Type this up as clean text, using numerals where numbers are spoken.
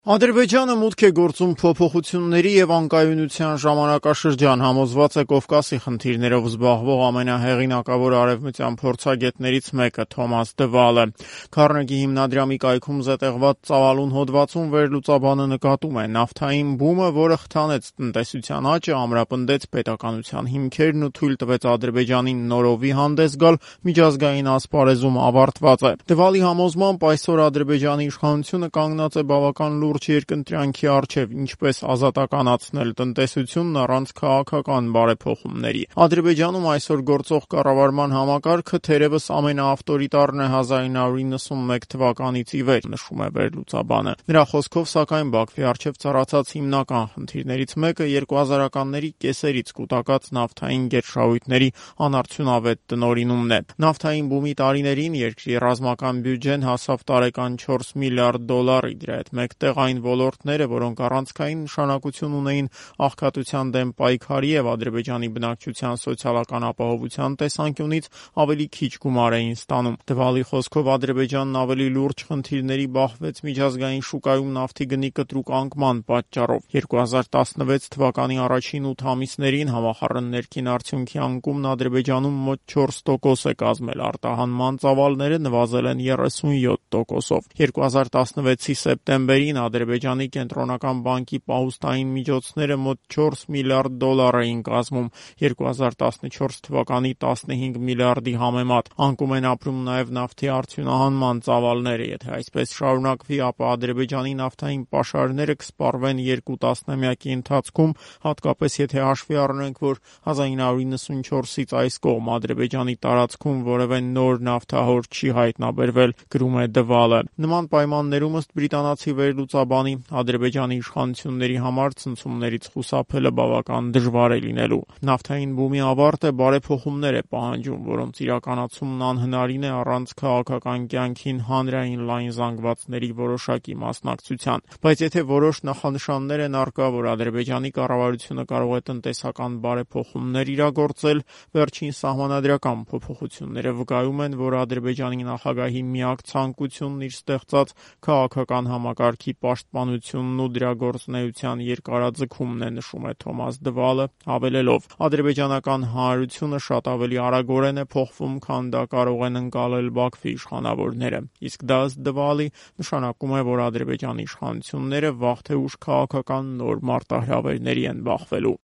Ադրբեջանը մուտք է գործում փոփոխությունների եւ անկայունության ժամանակաշրջան, համոզված է Կովկասի խնդիրներով զբաղվող ամենահեղինակավոր արևմտյան փորձագետներից մեկը Թոմաս Դվալը։ Քարնեգի հիմնադրամի կայքում զետեղված ծավալուն հոդվածում վերլուծաբանը նկատում է նավթային բումը, որը խթանեց տնտեսության աճը, ամրապնդեց պետականության հիմքերն ու թույլ տվեց Ադրբեջանին նորովի հանդես գալ միջազգային ասպարեզում ավարտված է։ Դվալի համոզմամբ այսօր Ադրբեջանի իշխանությունը կանգնած է բավական լուրջ երկընտրանքի առջև, ինչպես ազատականացնել տնտեսությունն առանց քաղաքական բարեփոխումների։ Ադրբեջանում այսօր գործող կառավարման համակարգը թերևս ամենաավտորիտարն է 1991 թվականից ի վեր, նշում է վերլուծաբանը։ Նրա խոսքով, սակայն, Բաքվի առջև ծառացած հիմնական խնդիրներից մեկը 2000-ականների կեսերից կուտակած նավթային գերշահույթների անարդյունավետ տնօրինումն է։ Նավթային բումի տարիներին երկրի ռազմական բյուջեն հասավ տարեկան 4 միլիարդ դոլարի, դրա հետ մեկտեղ այն ոլորտները, որոնք առանցքային նշանակություն ունեին աղքատության դեմ պայքարի եւ Ադրբեջանի բնակչության սոցիալական ապահովության տեսանկյունից, ավելի քիչ գումար էին ստանում։ Դվալի խոսքով, Ադրբեջանն ավելի լուրջ խնդիրների բախվեց միջազգային շուկայում նավթի գնի կտրուկ անկման պատճառով։ 2016 թվականի առաջին 8 ամիսներին համախառն ներքին արդյունքի անկումն Ադրբեջանում մոտ 4% է կազմել, արտահանման ծավալները նվազել են 37%-ով։ 2016-ի սեպտեմբերին Ադրբեջանի կենտրոնական բանկի պահուստային միջոցները մոտ 4 միլիարդ դոլար էին կազմում 2014 թվականի 15 միլիարդի համեմատ։ Անկում են ապրում նաև նավթի արդյունահանման ծավալները։ Եթե այսպես շարունակվի, ապա Ադրբեջանի նավթային պաշարները կսպառվեն 2 տասնամյակի ընթացքում, հատկապես եթե հաշվի առնենք, որ 1994-ից այս կողմ Ադրբեջանի տարածքում որևէ նոր նավթահոր չի հայտնաբերվել, գրում է Դվալը։ Նման պայմաններում, ըստ բրիտանացի վերլուծաբանի, Ադրբեջանի իշխանությունների համար ցնցումներից խուսափելը բավական դժվար է լինելու։ Նավթային բումի ավարտը բարեփոխումներ է պահանջում, որոնց իրականացումն անհնարին է առանց քաղաքական կյանքին հանրային լայն զանգվածների որոշակի մասնակցության։ Բայց եթե որոշ նախանշաններ են առկա, որ Ադրբեջանի կառավարությունը կարող է տնտեսական բարեփոխումներ իրագործել, վերջին սահմանադրական փոփոխությունները վկայում են, որ Ադրբեջանի նախագահի միակ ցանկությունն իր ստեղծած քաղաքական համակարգի պաշտպանությունն ու դրա գործունեության երկարաձգումն է, նշում է Թոմաս Դվալը, հավելելով. ադրբեջանական հանրությունը շատ ավելի արագորեն է փոխվում, քան դա կարող են ընկալել Բաքվի իշխանավորները։ Իսկ դա, ըստ Դվալի, նշանակում է, որ Ադրբեջանի իշխանությունները վաղ թե ուշ քաղաքական նոր մարտահրավերների են բախվելու։